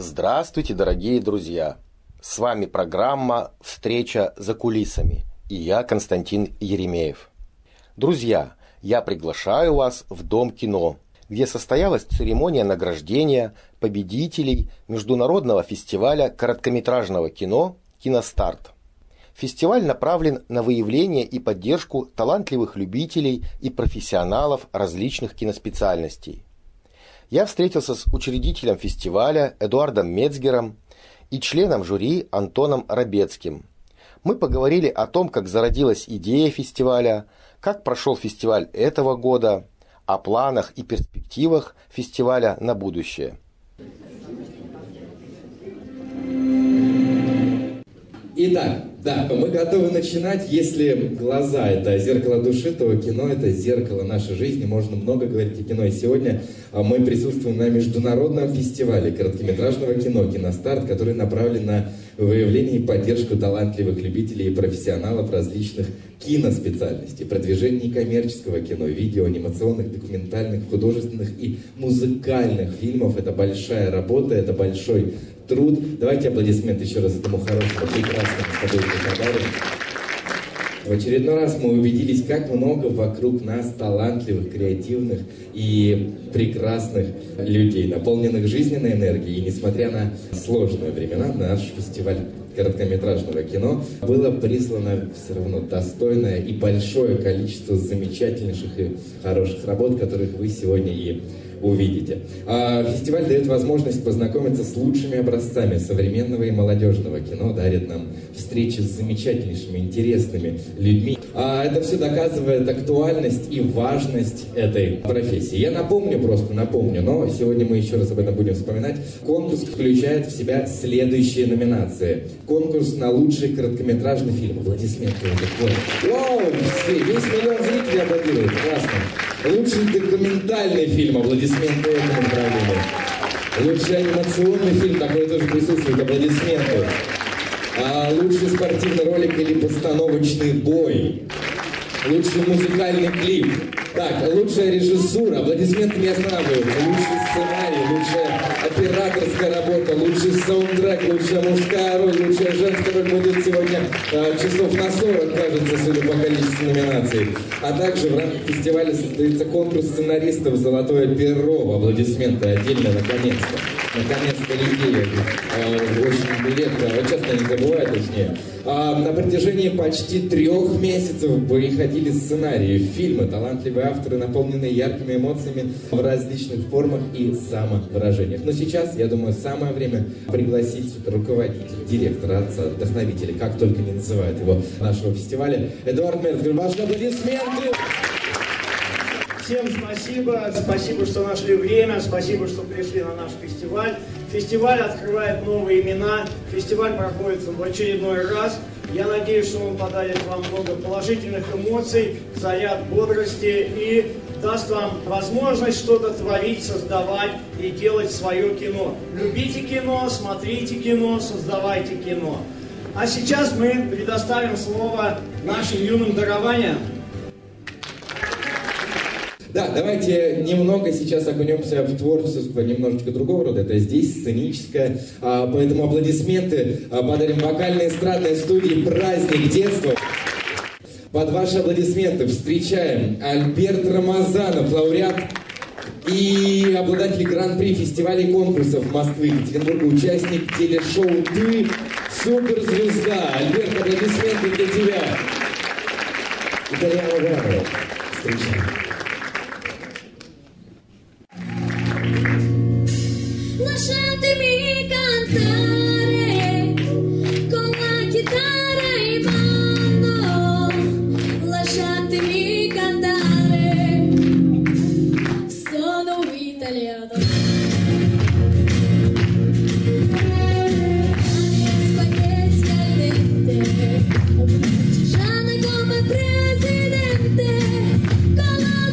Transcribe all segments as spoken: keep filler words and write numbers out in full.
Здравствуйте, дорогие друзья! С вами программа «Встреча за кулисами» и я, Константин Еремеев. Друзья, я приглашаю вас в Дом кино, где состоялась церемония награждения победителей Международного фестиваля короткометражного кино «Киностарт». Фестиваль направлен на выявление и поддержку талантливых любителей и профессионалов различных киноспециальностей. Я встретился с учредителем фестиваля Эдуардом Мецгером и членом жюри Антоном Рабецким. Мы поговорили о том, как зародилась идея фестиваля, как прошел фестиваль этого года, о планах и перспективах фестиваля на будущее. Итак, да, мы готовы начинать. Если глаза – это зеркало души, то кино – это зеркало нашей жизни. Можно много говорить о кино. И сегодня мы присутствуем на международном фестивале короткометражного кино «Киностарт», который направлен на выявление и поддержку талантливых любителей и профессионалов различных киноспециальностей, продвижение некоммерческого кино, видео, анимационных, документальных, художественных и музыкальных фильмов. Это большая работа, это большой труд. Давайте аплодисменты еще раз этому хорошему, прекрасному с тобой подарку. В очередной раз мы убедились, как много вокруг нас талантливых, креативных и прекрасных людей, наполненных жизненной энергией. И несмотря на сложные времена, наш фестиваль короткометражного кино было прислано все равно достойное и большое количество замечательнейших и хороших работ, которых вы сегодня и увидите. А фестиваль дает возможность познакомиться с лучшими образцами современного и молодежного кино, дарит нам встречи с замечательнейшими, интересными людьми. А это все доказывает актуальность и важность этой профессии. Я напомню, просто напомню, но сегодня мы еще раз об этом будем вспоминать. Конкурс включает в себя следующие номинации. Конкурс на лучший короткометражный фильм. Аплодисменты. Вау! Весь миллион зрителей аплодирует. Классно. Лучший документальный фильм. Аплодисменты этому направлению. Лучший анимационный фильм. Такой тоже присутствует. Аплодисменты. А лучший спортивный ролик или постановочный бой. Лучший музыкальный клип. Так, лучшая режиссура. Аплодисменты не останавливаются. Лучший сценарий, лучшая операторская работа, лучший саундтрек, лучшая мужская роль, лучшая женская роль будет сегодня а, часов на сорок, кажется, судя по количеству номинаций. А также в рамках фестиваля состоится конкурс сценаристов «Золотое перо». Аплодисменты отдельно, наконец-то. Наконец-то людей а, очень редко, часто не забывают, точнее. А, на протяжении почти трех месяцев выходили сценарии, фильмы, талантливые авторы, наполненные яркими эмоциями в различных формах и самовыражениях. Но сейчас, я думаю, самое время пригласить руководителя, директора, отца, вдохновителя, как только не называют его, нашего фестиваля, Эдуард Мецгер. Ваши аплодисменты! Всем спасибо, спасибо, что нашли время, спасибо, что пришли на наш фестиваль. Фестиваль открывает новые имена, фестиваль проходит в очередной раз. Я надеюсь, что он подарит вам много положительных эмоций, заряд бодрости и даст вам возможность что-то творить, создавать и делать свое кино. Любите кино, смотрите кино, создавайте кино. А сейчас мы предоставим слово нашим юным дарованиям. Да, давайте немного сейчас окунемся в творчество немножечко другого рода. Это здесь сценическое, а, поэтому аплодисменты а, подарим вокальной эстрадной студии «Праздник детства». Под ваши аплодисменты встречаем Альберт Рамазанов, лауреат и обладатель гран-при фестивалей и конкурсов Москвы, Екатеринбурга, участник телешоу «Ты суперзвезда». Альберт, аплодисменты для тебя. Итальяно Браво. Встречаем. Lasciatemi cantare con la chitarra in mano, lasciatemi cantare, sono italiano. Spaghetti al dente, un partigiano come presidente, con la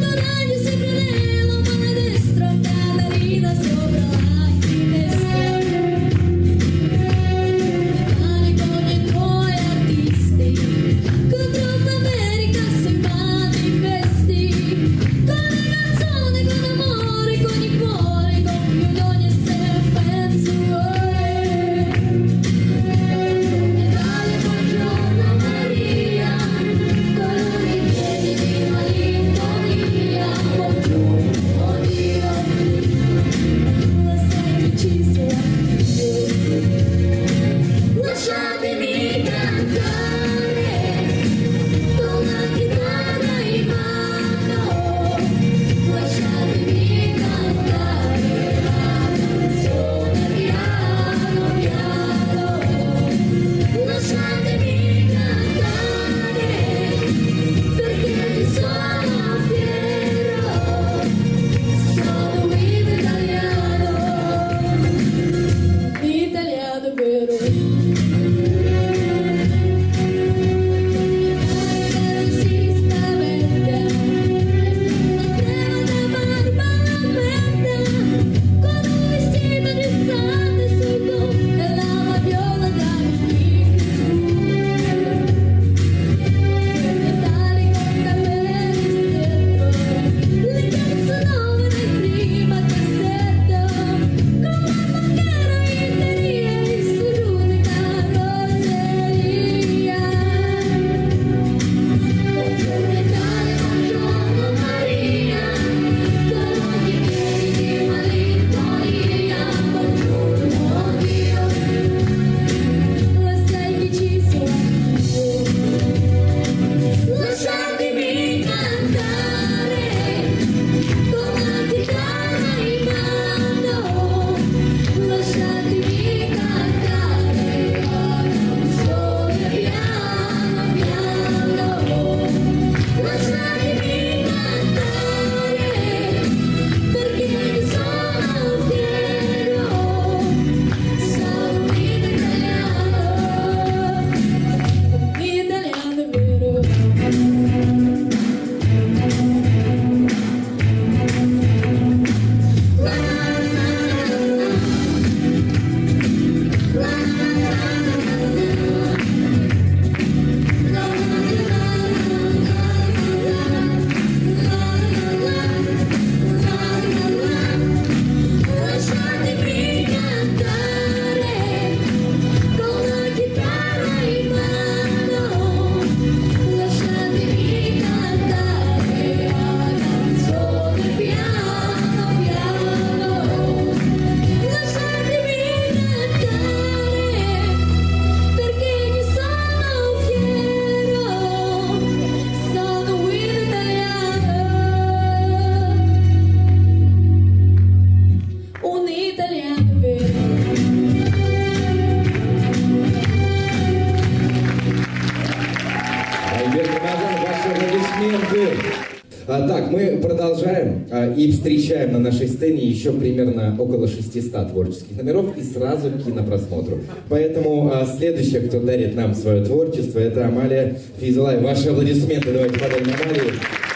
Альберт Рамазан, ваши аплодисменты. А, так, мы продолжаем а, и встречаем на нашей сцене еще примерно около шестисот творческих номеров и сразу к кинопросмотру. Поэтому а, следующая, кто дарит нам свое творчество, это Амалия Фейзулаева. Ваши аплодисменты давайте подарим Амалии.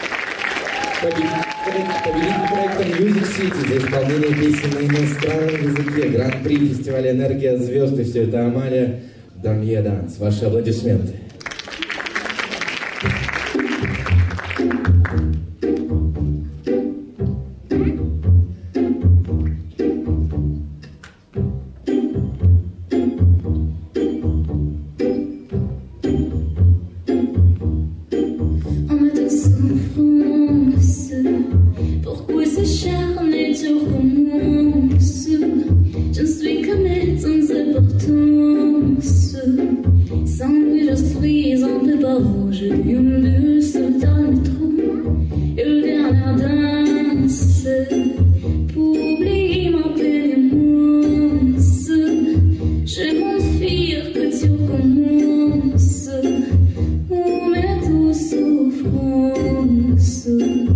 Победитель проекта Music City за исполнение песен на иностранном языке. Гран-при фестиваля «Энергия звезд». И все это Амалия Дамье Данс. Ваши аплодисменты. Pourquoi s'acharner, tout commence? Je ne suis qu'un être sans importance. Sans lui, je suis un peu bavard. Je viens de sauter dans le métro. Et le dernier danse pour oublier ma peine immense. Je m'enfuir que tu recommences. On met tout souffrance.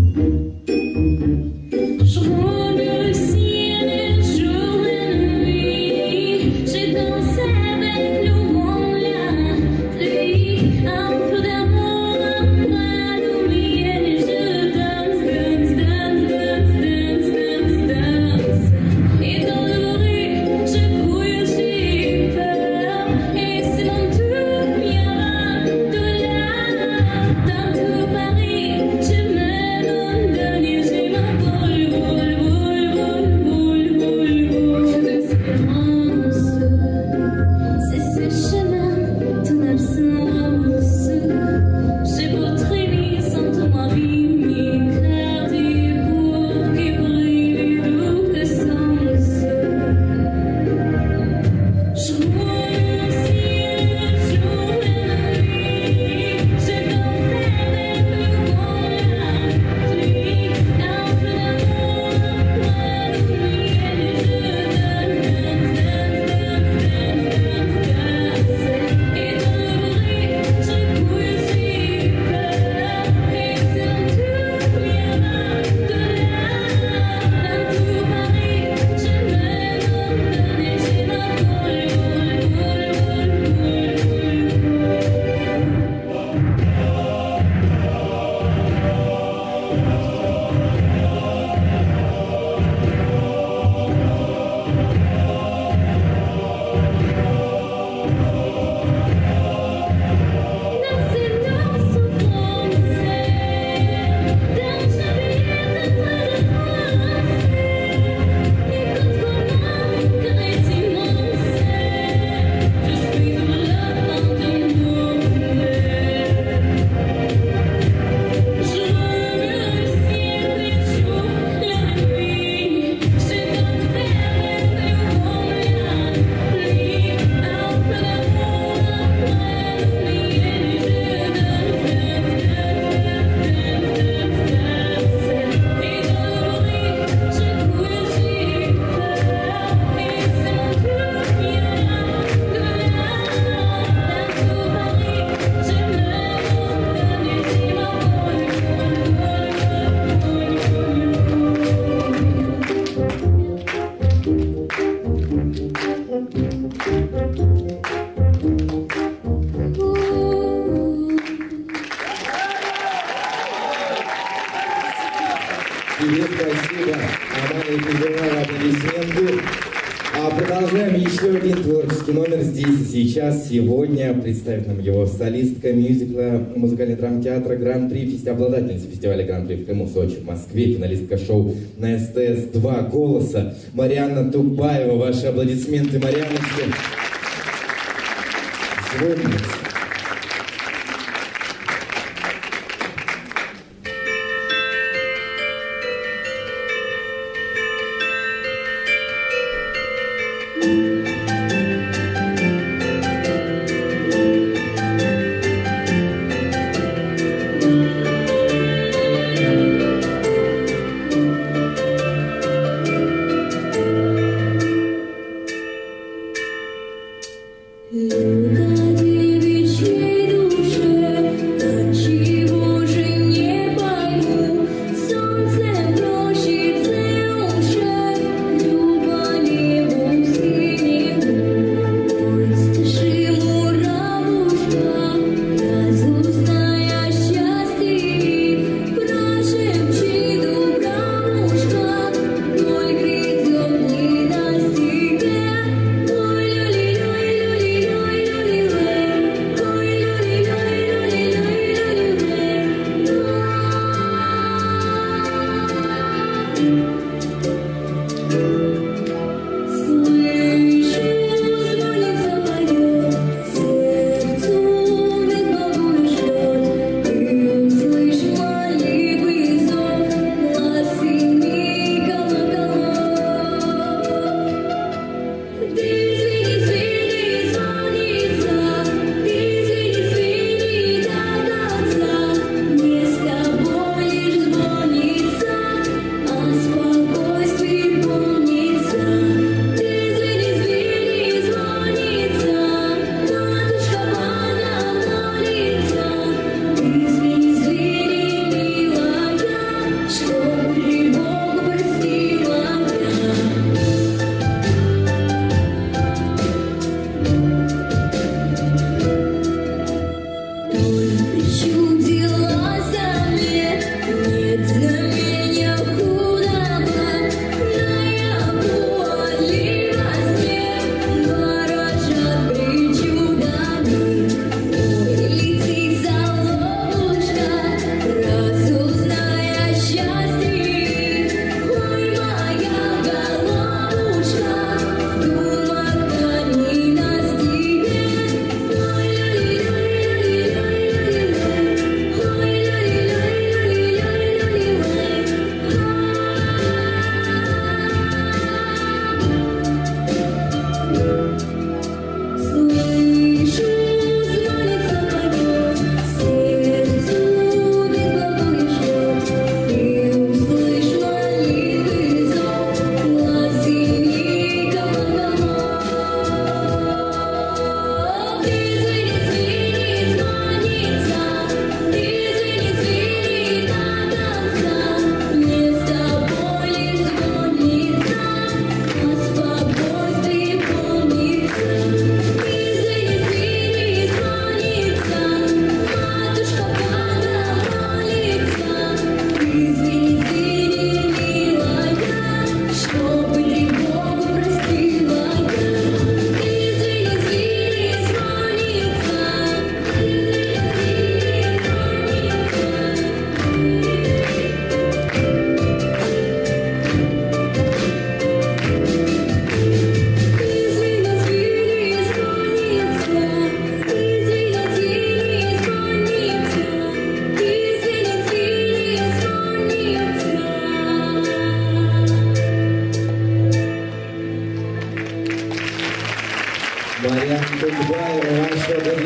Je regarde le ciel et jour et nuit. J'ai dansé avec le vent, la pluie. Un peu d'amour après l'oublier. Je danse, danse, danse, danse, danse, danse, danse. Et dans le bruit, je couille, j'ai peur. Et c'est dans tout bien de là, dans tout Paris, je me donne dernier, j'ai ma boule, boule, boule, boule, boule, boule, boule d'espérance. C'est ce chemin, ton absence. J'ai beau traîner sans ton abîmer, car des cours qui brillent double sens. Je vois le ciel, jour et nuit. Je danse avec le vent, la pluie. Un peu d'amour après l'oublier. Je danse, danse, danse, danse, danse, danse, danse. Et dans le bruit, je couille, j'ai peur. Et c'est dans tout bien de là, dans tout Paris, je me donne et j'ai ma boule, boule, boule, boule, boule, boule. Danser dans souffrance, dans chapitre très avancé. Écoute comment caresse immense. Je suis dans le vent de monde. Je regarde le ciel, les jours, la nuit. Je danse avec le vent, la pluie. Un peu d'amour après l'oublier. Je danse, danse, danse, danse, danse. Et dans le bruit, je couille, j'ai peur. Et c'est mon tout bien de là, dans tout Paris, je me donne et j'ai ma boule, Тебе спасибо, Амалия Фейзулаева, аплодисменты. А продолжаем еще один творческий номер здесь и сейчас. Сегодня представит нам его солистка мюзикла музыкального драмтеатра Гран-при, фести- обладательница фестиваля Гран-при в Крыму, Сочи, в Москве, финалистка шоу на СТС «Два голоса» Марьяна Тубаева. Ваши аплодисменты, Марьяночке. Звонница. Le paradis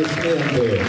аплодисменты.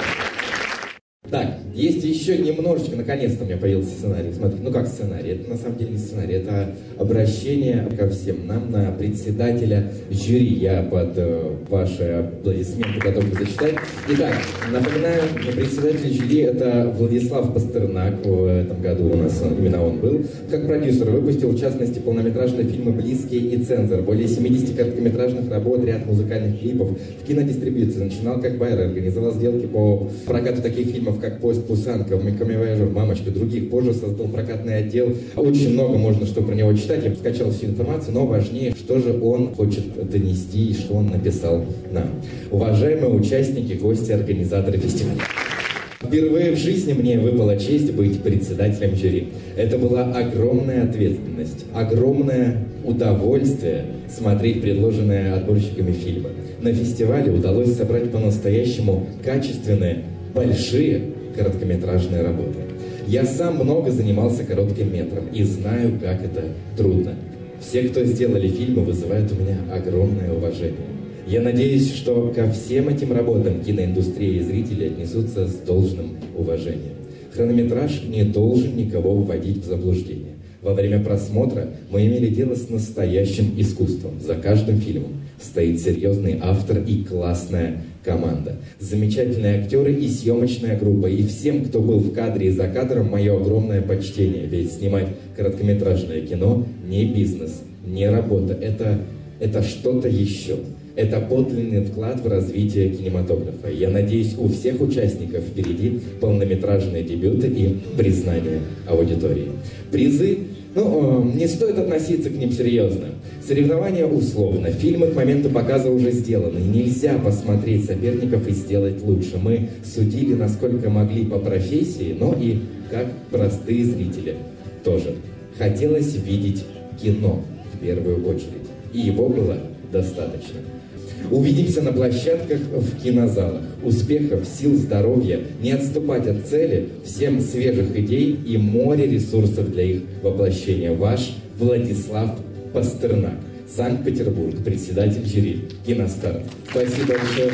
Так, есть еще немножечко, наконец-то у меня появился сценарий. Смотри, ну как сценарий? Это на самом деле не сценарий, это обращение ко всем нам на председателя жюри. Я под э, ваши аплодисменты готов зачитать. Итак, напоминаю, председатель жюри это Владислав Пастернак. В этом году у нас именно он был. Как продюсер выпустил, в частности, полнометражные фильмы «Близкие» и «Цензор», более семидесяти короткометражных работ, ряд музыкальных клипов. В кинодистрибьюции начинал как байер, организовал сделки по прокату таких фильмов, как «Поезд Пусанка», «Камевояжер», «Мамочка», других. Позже создал прокатный отдел. Очень много можно что про него читать. Я скачал всю информацию, но важнее, что же он хочет донести и что он написал нам. Уважаемые участники, гости, организаторы фестиваля. Впервые в жизни мне выпала честь быть председателем жюри. Это была огромная ответственность, огромное удовольствие смотреть предложенные отборщиками фильмы. На фестивале удалось собрать по-настоящему качественные, большие короткометражные работы. Я сам много занимался коротким метром и знаю, как это трудно. Все, кто сделали фильмы, вызывают у меня огромное уважение. Я надеюсь, что ко всем этим работам киноиндустрия и зрители отнесутся с должным уважением. Хронометраж не должен никого вводить в заблуждение. Во время просмотра мы имели дело с настоящим искусством. За каждым фильмом стоит серьезный автор и классная команда. Замечательные актеры и съемочная группа. И всем, кто был в кадре и за кадром, мое огромное почтение. Ведь снимать короткометражное кино не бизнес, не работа. Это, это что-то еще. Это подлинный вклад в развитие кинематографа. Я надеюсь, у всех участников впереди полнометражные дебюты и признание аудитории. Призы, ну, не стоит относиться к ним серьезно. Соревнования условно. Фильмы к моменту показа уже сделаны. Нельзя посмотреть соперников и сделать лучше. Мы судили, насколько могли по профессии, но и как простые зрители тоже. Хотелось видеть кино в первую очередь. И его было достаточно. Увидимся на площадках, в кинозалах. Успехов, сил, здоровья, не отступать от цели, всем свежих идей и море ресурсов для их воплощения. Ваш Владислав Пастернак, Санкт-Петербург, председатель жюри, Киностарт. Спасибо большое.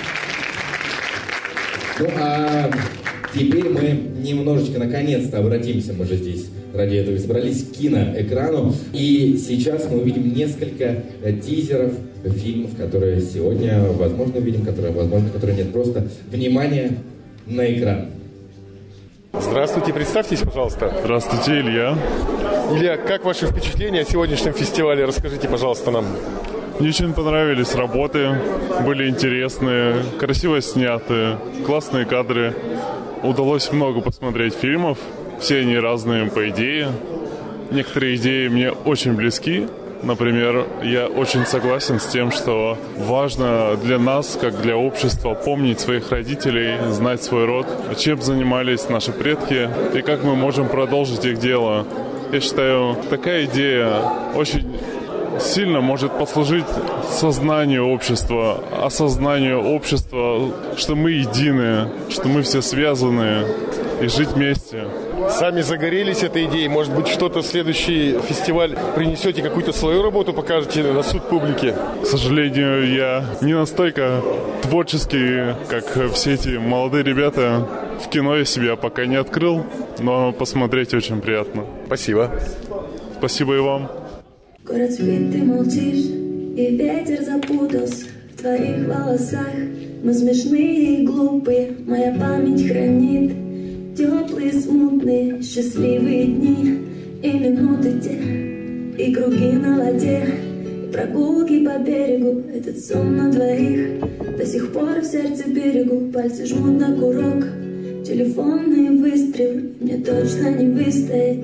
Ну а теперь мы немножечко, наконец-то, обратимся, мы же здесь ради этого собрались, к киноэкрану. И сейчас мы увидим несколько тизеров фильмов, которые сегодня, возможно, увидим, которые, возможно, которые нет. Просто внимание на экран. Здравствуйте, представьтесь, пожалуйста. Здравствуйте, Илья. Илья, как ваши впечатления о сегодняшнем фестивале? Расскажите, пожалуйста, нам. Мне очень понравились работы, были интересные, красиво сняты, классные кадры. Удалось много посмотреть фильмов, все они разные по идее. Некоторые идеи мне очень близки. Например, я очень согласен с тем, что важно для нас, как для общества, помнить своих родителей, знать свой род, чем занимались наши предки и как мы можем продолжить их дело. Я считаю, такая идея очень сильно может послужить сознанию общества, осознанию общества, что мы едины, что мы все связаны и жить вместе. Сами загорелись этой идеей. Может быть, что-то в следующий фестиваль принесете, какую-то свою работу покажете на суд публики? К сожалению, я не настолько творческий, как все эти молодые ребята. В кино я себя пока не открыл, но посмотреть очень приятно. Спасибо. Спасибо и вам. Город спит, ты молчишь, и ветер запутался в твоих волосах. Мы смешные и глупые, моя память хранит теплые, смутные, счастливые дни и минуты те, и круги на воде, и прогулки по берегу. Этот сон на двоих до сих пор в сердце берегу. Пальцы жмут на курок, телефонные выстрелы мне точно не выстоять.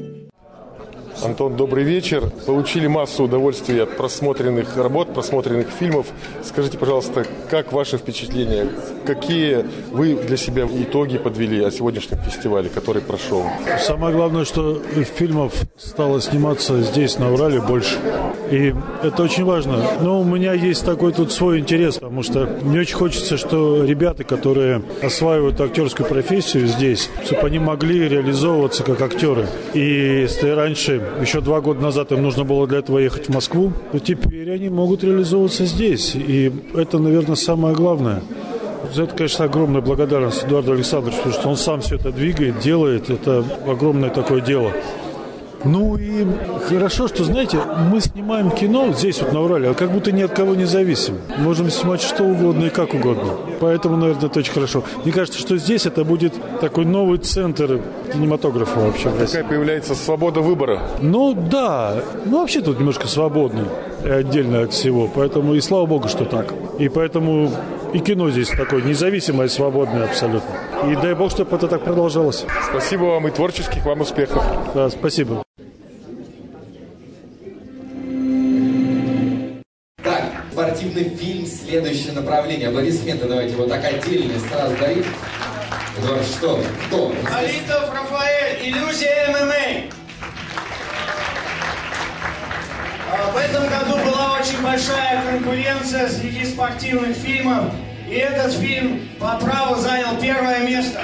Антон, добрый вечер. Получили массу удовольствия от просмотренных работ, просмотренных фильмов. Скажите, пожалуйста, как ваши впечатления? Какие вы для себя итоги подвели о сегодняшнем фестивале, который прошел? Самое главное, что фильмов стало сниматься здесь, на Урале, больше. И это очень важно. Но у меня есть такой тут свой интерес, потому что мне очень хочется, что ребята, которые осваивают актерскую профессию здесь, чтобы они могли реализовываться как актеры. И если раньше, еще два года назад им нужно было для этого ехать в Москву, то теперь они могут реализовываться здесь. И это, наверное, самое главное. За это, конечно, огромная благодарность Эдуарду Александровичу, потому что он сам все это двигает, делает. Это огромное такое дело. Ну и хорошо, что, знаете, мы снимаем кино здесь вот на Урале, а как будто ни от кого не зависим. Можем снимать что угодно и как угодно. Поэтому, наверное, это очень хорошо. Мне кажется, что здесь это будет такой новый центр кинематографа вообще. Такая появляется свобода выбора. Ну да, ну вообще тут немножко свободный, отдельно от всего. Поэтому и слава богу, что так. И поэтому и кино здесь такое независимое, свободное абсолютно. И дай бог, чтобы это так продолжалось. Спасибо вам и творческих вам успехов. Да, спасибо. Так, спортивный фильм, следующее направление. Аплодисменты давайте вот так отдельно сразу дарить. Эдуард, что? Кто? Алитов Рафаэль, иллюзия эм эм а. А, В этом году была очень большая конкуренция среди спортивных фильмов, и этот фильм по праву занял первое место.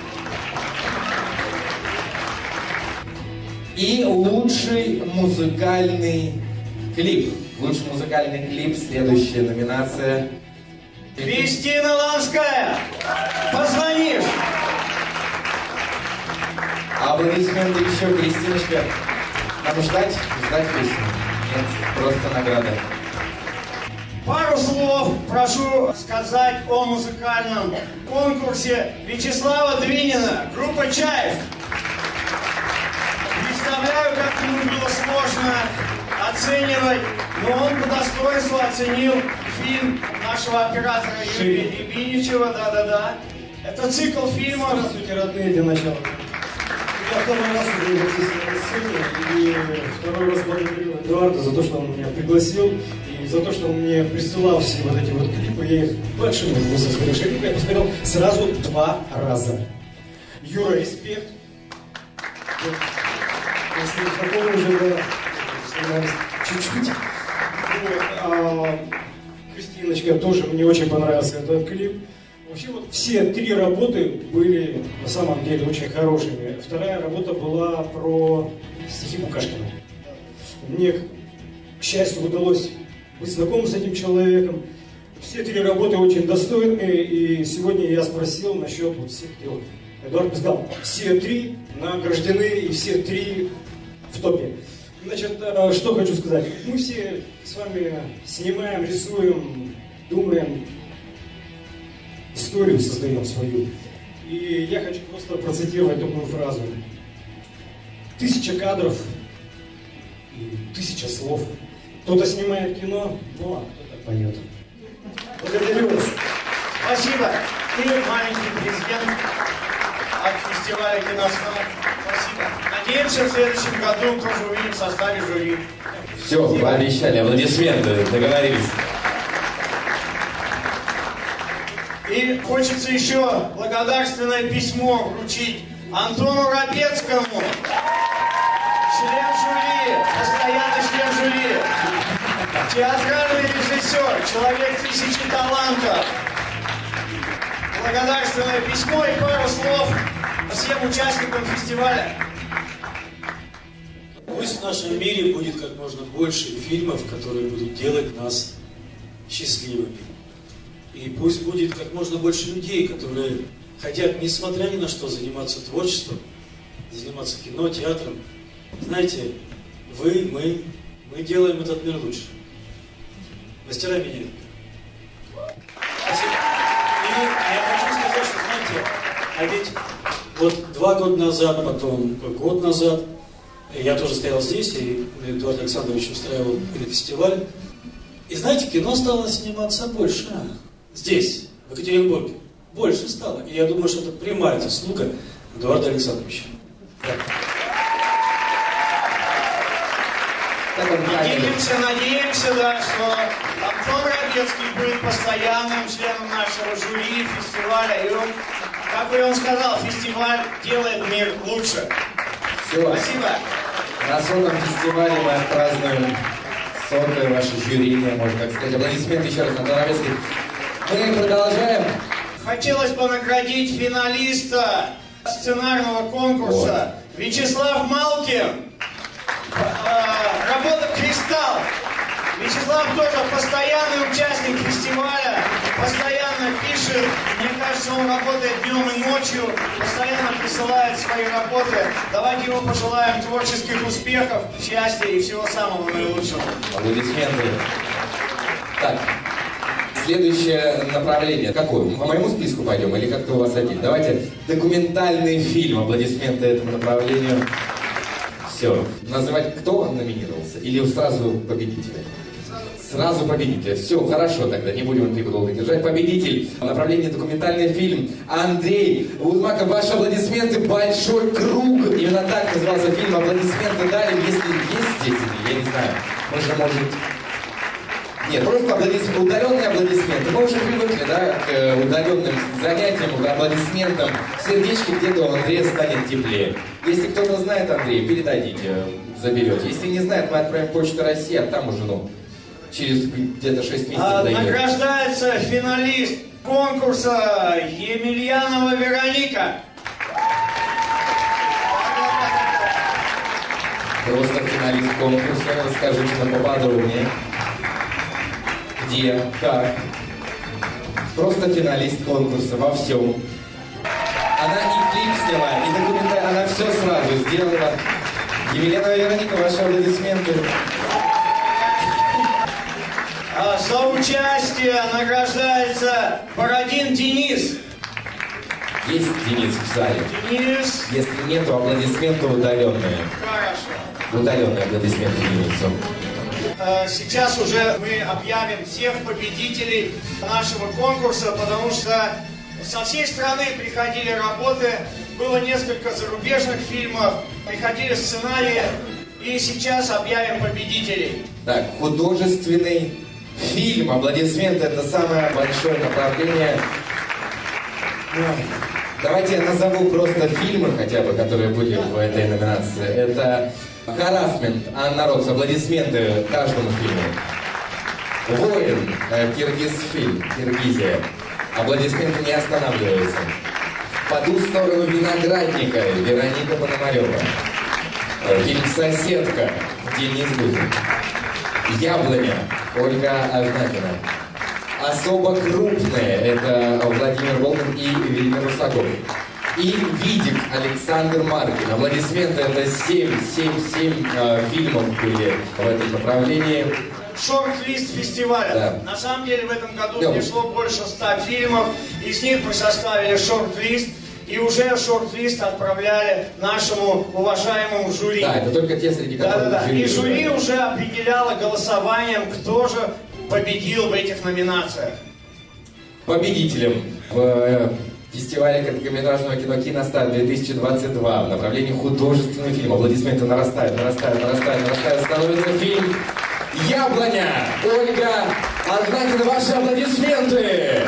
И лучший музыкальный клип. Лучший музыкальный клип, следующая номинация. Кристина Ланская, позвонишь. Аплодисменты еще, Кристиночка. Нам ждать? Ждать песню? Нет, просто награда. Пару слов прошу сказать о музыкальном конкурсе Вячеслава Двинина, группа «Чаев». Представляю, как ему было сложно оценивать, но он по достоинству оценил фильм нашего оператора Юрия Рябиничева, да-да-да. Это цикл фильмов. Здравствуйте, родные, для начала. Я второй раз уже здесь на сцене, и второй раз благодарю Эдуарда за то, что он меня пригласил, и за то, что он мне присылал все вот эти вот клипы. Я их большим образом с хорошей клипы я посмотрел сразу два раза. Юра, респект. Если знакомы уже, да, снимались чуть-чуть. Вот, а, Кристиночка, тоже мне очень понравился этот клип. Вообще вот все три работы были на самом деле очень хорошими. Вторая работа была про стихи Букашкина. Мне, к счастью, удалось быть знакомым с этим человеком. Все три работы очень достойные, и сегодня я спросил насчет вот всех трех. Эдуард мне сказал, все три награждены и все три в топе. Значит, что хочу сказать. Мы все с вами снимаем, рисуем, думаем, историю создаем свою. И я хочу просто процитировать такую фразу. Тысяча кадров и тысяча слов. Кто-то снимает кино, ну а кто-то поет. Благодарю вас. Спасибо. Ты маленький президент от фестиваля «Киносвет». Спасибо. Надеемся, в следующем году тоже увидим в составе жюри. Все, пообещали. Аплодисменты. Договорились. И хочется еще благодарственное письмо вручить Антону Рапецкому, член жюри, постоянный член жюри, театральный режиссер, человек тысячи талантов. Благодарственное письмо и пару слов всем участникам фестиваля. Пусть в нашем мире будет как можно больше фильмов, которые будут делать нас счастливыми. И пусть будет как можно больше людей, которые хотят, несмотря ни на что, заниматься творчеством, заниматься кино, театром. Знаете, вы, мы, мы делаем этот мир лучше. Мастера меняют. Спасибо. И я хочу сказать, что, знаете, а ведь вот два года назад, потом год назад, я тоже стоял здесь, и Эдуард Александрович устраивал фестиваль. И знаете, кино стало сниматься больше. Здесь, в Екатеринбурге, больше стало. И я думаю, что это прямая заслуга Эдуарда Александровича. Надеемся, надеемся, да, что Антон Рапецкий будет постоянным членом нашего жюри фестиваля. И он, как бы он сказал, фестиваль делает мир лучше. Все. Спасибо. На сотом фестивале мы отпразднуем сотое ваше жюри, можно так сказать. Аплодисменты еще раз, Антон Рапецкий. Мы продолжаем. Хотелось бы наградить финалиста сценарного конкурса Вячеслав Малкин. Работа «Кристалл». Вячеслав тоже постоянный участник фестиваля, постоянно пишет, мне кажется, он работает днем и ночью, постоянно присылает свои работы. Давайте ему пожелаем творческих успехов, счастья и всего самого наилучшего. Аплодисменты. Так, следующее направление. Какое? По моему списку пойдем или как-то у вас один? Давайте документальный фильм. Аплодисменты этому направлению. Все. Называть, кто номинировался? Или сразу победителя? Сразу победителя. Все, хорошо тогда, не будем интригу долго держать. Победитель в направлении документальный фильм Андрей Узмаков. Ваши аплодисменты. Большой круг. Именно так назывался фильм. Аплодисменты дали. Если есть здесь, я не знаю. Мы же можем... Нет, просто аплодисменты, удаленные аплодисменты. Мы уже привыкли, да, к удаленным занятиям, к аплодисментам. Сердечки где-то у Андрея станет теплее. Если кто-то знает Андрея, передадите, заберете. Если не знает, мы отправим Почту России, а там уже, ну, через где-то шесть месяцев а, дойдет. Награждается финалист конкурса Емельянова Вероника. Просто финалист конкурса. Расскажите нам поподробнее. Где, как. Просто финалист конкурса во всем. Она и клип сняла, и документально, она все сразу сделала. Емельянова Вероника, ваши аплодисменты. А за участие награждается Бородин Денис. Есть Денис в зале? Денис. Если нет, то аплодисменты удаленные. Хорошо. Удаленные аплодисменты Денису. Сейчас уже мы объявим всех победителей нашего конкурса, потому что со всей страны приходили работы, было несколько зарубежных фильмов, приходили сценарии, и сейчас объявим победителей. Так, художественный фильм, аплодисменты, это самое большое направление. Давайте я назову просто фильмы хотя бы, которые были в этой номинации. Это «Харассмент», Анна Рокс, аплодисменты каждому фильму. «Воин», Киргизфильм, Киргизия, аплодисменты не останавливаются. «По ту сторону виноградника», Вероника Пономарева. Фильм «Соседка», Денис Гузин. «Яблоня», Ольга Ажнакина. «Особо крупные», это Владимир Волков и Владимир Русаков. И «Видик», Александр Маркин. Аплодисменты, это семь, семь, семь э, фильмов были в этом направлении. Шорт-лист фестиваля. Да. На самом деле в этом году Да. пришло больше ста фильмов, из них мы составили шорт-лист, и уже шорт-лист отправляли нашему уважаемому жюри. Да, это только те, среди которых Да-да-да. жюри. И жюри уже определяло голосованием, кто же победил в этих номинациях. Победителем в э, фестивале короткометражного кино «Киностарт» две тысячи двадцать два в направлении художественный фильм. Аплодисменты нарастают, нарастают, нарастают, нарастают. Становится фильм «Яблоня». Ольга Ажнакина, ваши аплодисменты.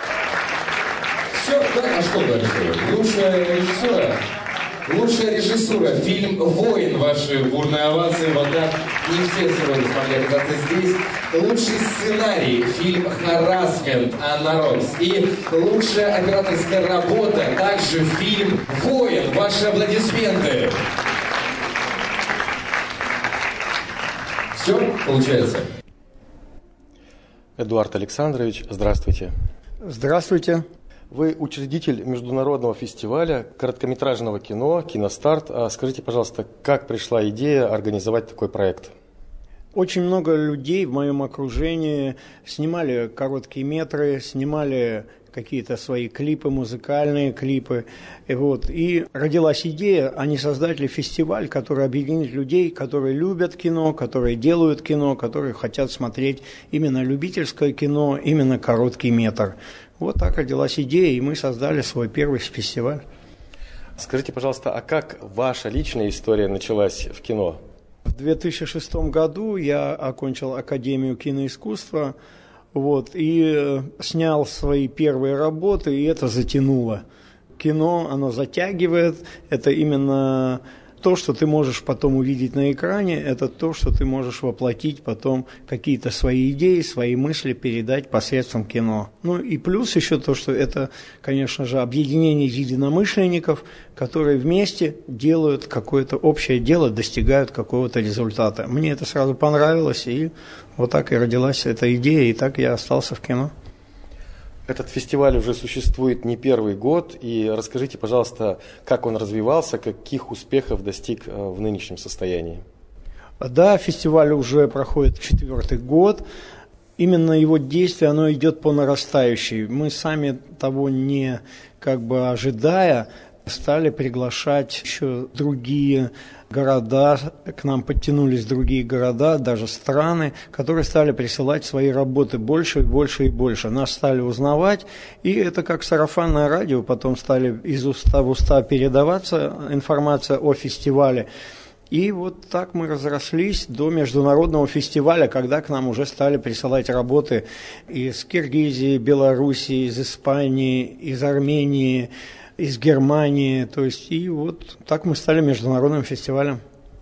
Все, да, а что дальше? Лучшая режиссера. Лучшая режиссура. Фильм «Воин». Ваши бурные овации. Вот так не все сегодня смогли оказаться здесь. Лучший сценарий. Фильм «Харассмент», Анна Рокс. И лучшая операторская работа. Также фильм «Воин». Ваши аплодисменты. Все получается. Эдуард Александрович, здравствуйте. Здравствуйте. Вы учредитель международного фестиваля короткометражного кино «Киностарт». А скажите, пожалуйста, как пришла идея организовать такой проект? Очень много людей в моем окружении снимали короткие метры, снимали какие-то свои клипы, музыкальные клипы. И, вот, и родилась идея, они создали фестиваль, который объединит людей, которые любят кино, которые делают кино, которые хотят смотреть именно любительское кино, именно короткий метр. Вот так родилась идея, и мы создали свой первый фестиваль. Скажите, пожалуйста, а как ваша личная история началась в кино? В две тысячи шестом году я окончил Академию киноискусства, вот, и снял свои первые работы, и это затянуло. Кино, оно затягивает, это именно то, что ты можешь потом увидеть на экране, это то, что ты можешь воплотить потом какие-то свои идеи, свои мысли передать посредством кино. Ну и плюс еще то, что это, конечно же, объединение единомышленников, которые вместе делают какое-то общее дело, достигают какого-то результата. Мне это сразу понравилось, и вот так и родилась эта идея, и так я остался в кино. Этот фестиваль уже существует не первый год, и расскажите, пожалуйста, как он развивался, каких успехов достиг в нынешнем состоянии? Да, фестиваль уже проходит четвертый год. Именно его действие, оно идет по нарастающей. Мы сами того не как бы ожидая, стали приглашать еще другие города, к нам подтянулись другие города, даже страны, которые стали присылать свои работы больше и больше и больше. Нас стали узнавать, и это как сарафанное радио, потом стали из уста в уста передаваться информация о фестивале. И вот так мы разрослись до международного фестиваля, когда к нам уже стали присылать работы из Киргизии, Белоруссии, из Испании, из Армении, из Германии, то есть и вот так мы стали международным фестивалем.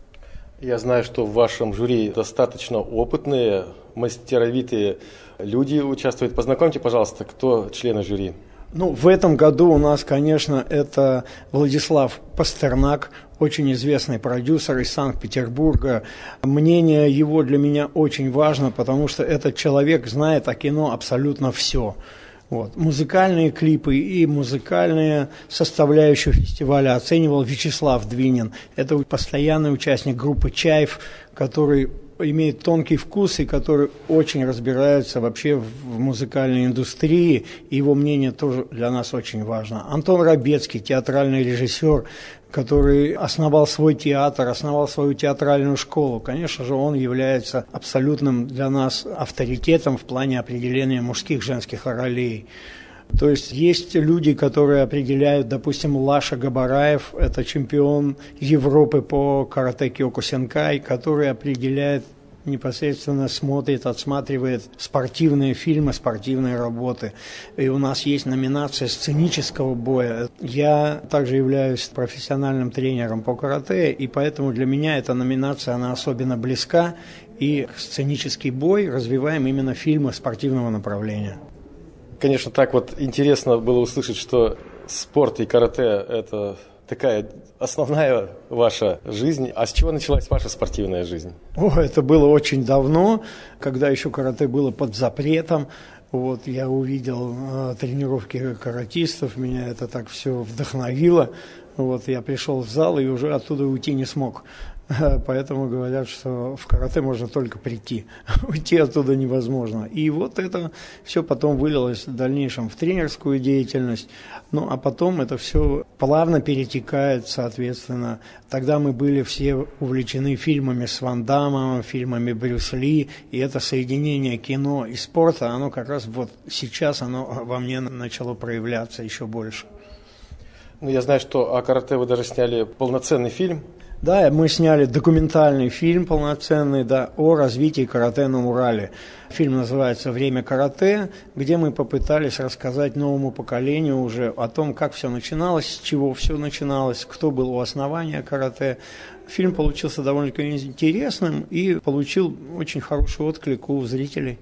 Я знаю, что в вашем жюри достаточно опытные, мастеровитые люди участвуют. Познакомьте, пожалуйста, кто члены жюри? Ну, в этом году у нас, конечно, это Владислав Пастернак, очень известный продюсер из Санкт-Петербурга. Мнение его для меня очень важно, потому что этот человек знает о кино абсолютно все. Вот. Музыкальные клипы и музыкальные составляющие фестиваля оценивал Вячеслав Двинин. Это постоянный участник группы «Чайф», который имеет тонкий вкус и который очень разбирается вообще в музыкальной индустрии. И его мнение тоже для нас очень важно. Антон Рабецкий, театральный режиссер, который основал свой театр, основал свою театральную школу. Конечно же, он является абсолютным для нас авторитетом в плане определения мужских и женских ролей. То есть есть люди, которые определяют, допустим, Лаша Габараев, это чемпион Европы по карате Киокусинкай, который определяет, непосредственно смотрит, отсматривает спортивные фильмы, спортивные работы. И у нас есть номинация сценического боя. Я также являюсь профессиональным тренером по карате, и поэтому для меня эта номинация, она особенно близка. И сценический бой развиваем именно фильмы спортивного направления. Конечно, так вот интересно было услышать, что спорт и карате – это такая основная ваша жизнь. А с чего началась ваша спортивная жизнь? О, это было очень давно, когда еще карате было под запретом. Вот, я увидел э, тренировки каратистов, меня это так все вдохновило. Вот, я пришел в зал и уже оттуда уйти не смог. Поэтому говорят, что в карате можно только прийти, уйти оттуда невозможно. И вот это все потом вылилось в дальнейшем в тренерскую деятельность. Ну, а потом это все плавно перетекает, соответственно. Тогда мы были все увлечены фильмами с Ван Даммом, фильмами Брюс Ли. И это соединение кино и спорта, оно как раз вот сейчас оно во мне начало проявляться еще больше. Ну, я знаю, что о карате вы даже сняли полноценный фильм. Да, мы сняли документальный фильм полноценный, да, о развитии карате на Урале. Фильм называется «Время карате», где мы попытались рассказать новому поколению уже о том, как все начиналось, с чего все начиналось, кто был у основания карате. Фильм получился довольно-таки интересным и получил очень хороший отклик у зрителей.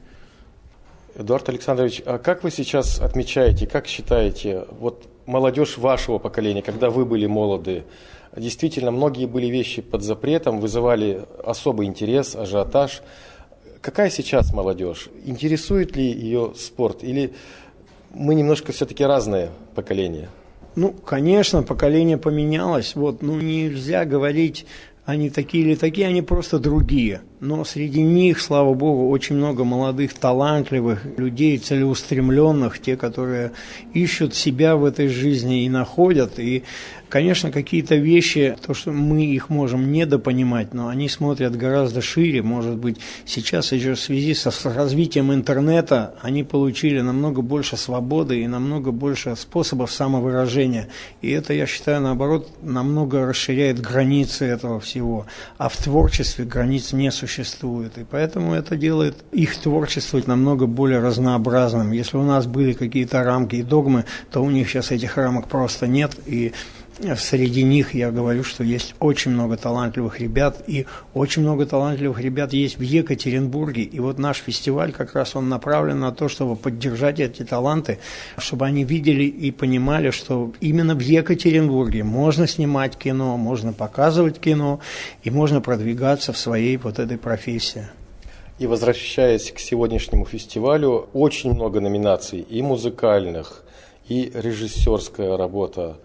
Эдуард Александрович, а как вы сейчас отмечаете, как считаете, вот молодежь вашего поколения, когда вы были молоды, действительно, многие были вещи под запретом, вызывали особый интерес, ажиотаж. Какая сейчас молодежь? Интересует ли ее спорт? Или мы немножко все-таки разное поколение? Ну, конечно, поколение поменялось. Вот, ну, нельзя говорить, они такие или такие, они просто другие. Но среди них, слава богу, очень много молодых, талантливых людей, целеустремленных, те, которые ищут себя в этой жизни и находят. И, конечно, какие-то вещи, то, что мы их можем недопонимать, но они смотрят гораздо шире. Может быть, сейчас еще в связи со развитием интернета они получили намного больше свободы и намного больше способов самовыражения. И это, я считаю, наоборот, намного расширяет границы этого всего. А в творчестве границ не существует. Существует, и поэтому это делает их творчество намного более разнообразным. Если у нас были какие-то рамки и догмы, то у них сейчас этих рамок просто нет, и среди них я говорю, что есть очень много талантливых ребят, и очень много талантливых ребят есть в Екатеринбурге. И вот наш фестиваль как раз он направлен на то, чтобы поддержать эти таланты, чтобы они видели и понимали, что именно в Екатеринбурге можно снимать кино, можно показывать кино, и можно продвигаться в своей вот этой профессии. И возвращаясь к сегодняшнему фестивалю, очень много номинаций и музыкальных, и режиссерская работа.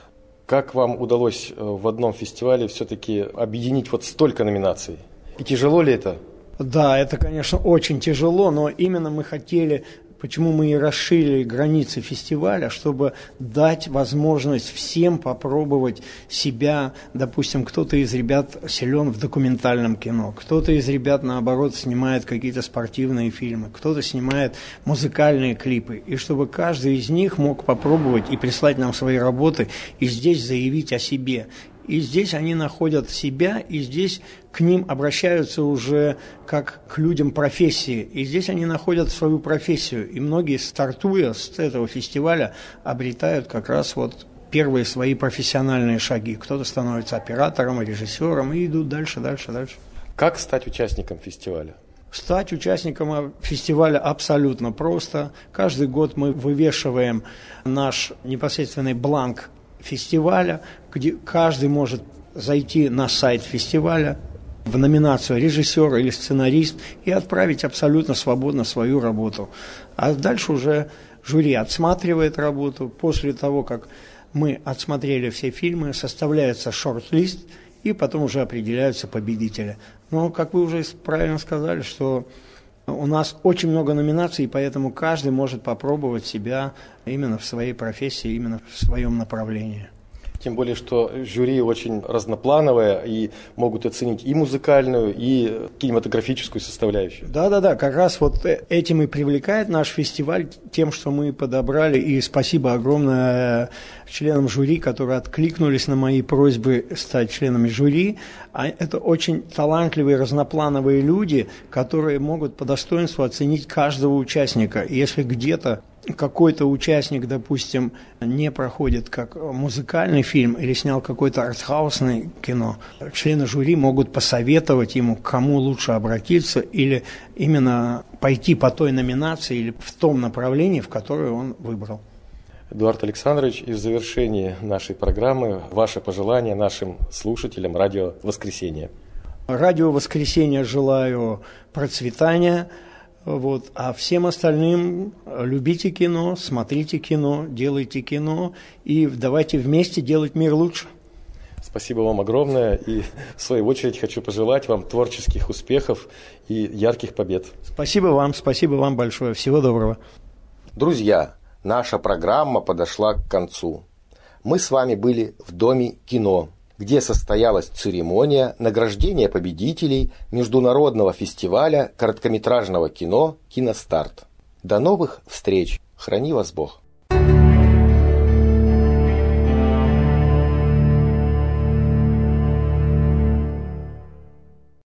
Как вам удалось в одном фестивале все-таки объединить вот столько номинаций? И тяжело ли это? Да, это, конечно, очень тяжело, но именно мы хотели, почему мы и расширили границы фестиваля, чтобы дать возможность всем попробовать себя. Допустим, кто-то из ребят силен в документальном кино, кто-то из ребят, наоборот, снимает какие-то спортивные фильмы, кто-то снимает музыкальные клипы. И чтобы каждый из них мог попробовать и прислать нам свои работы, и здесь заявить о себе. И здесь они находят себя, и здесь к ним обращаются уже как к людям профессии. И здесь они находят свою профессию. И многие, стартуя с этого фестиваля, обретают как раз вот первые свои профессиональные шаги. Кто-то становится оператором, режиссером, и идут дальше, дальше, дальше. Как стать участником фестиваля? Стать участником фестиваля абсолютно просто. Каждый год мы вывешиваем наш непосредственный бланк фестиваля, где каждый может зайти на сайт фестиваля в номинацию режиссер или сценарист и отправить абсолютно свободно свою работу. А дальше уже жюри отсматривает работу. После того, как мы отсмотрели все фильмы, составляется шорт-лист, и потом уже определяются победители. Но, как вы уже правильно сказали, что у нас очень много номинаций, поэтому каждый может попробовать себя именно в своей профессии, именно в своем направлении. Тем более, что жюри очень разноплановое и могут оценить и музыкальную, и кинематографическую составляющую. Да-да-да, как раз вот этим и привлекает наш фестиваль, тем, что мы подобрали, и спасибо огромное членам жюри, которые откликнулись на мои просьбы стать членами жюри. А это очень талантливые, разноплановые люди, которые могут по достоинству оценить каждого участника. И если где-то какой-то участник, допустим, не проходит как музыкальный фильм или снял какое-то артхаусное кино, члены жюри могут посоветовать ему, к кому лучше обратиться, или именно пойти по той номинации или в том направлении, в которое он выбрал. Эдуард Александрович, и в завершении нашей программы ваше пожелание нашим слушателям радио «Воскресенье». Радио «Воскресенье» желаю процветания. Вот. А всем остальным любите кино, смотрите кино, делайте кино и давайте вместе делать мир лучше. Спасибо вам огромное. И в свою очередь хочу пожелать вам творческих успехов и ярких побед. Спасибо вам, спасибо вам большое. Всего доброго. Друзья, наша программа подошла к концу. Мы с вами были в Доме кино, где состоялась церемония награждения победителей Международного фестиваля короткометражного кино «Киностарт». До новых встреч! Храни вас Бог!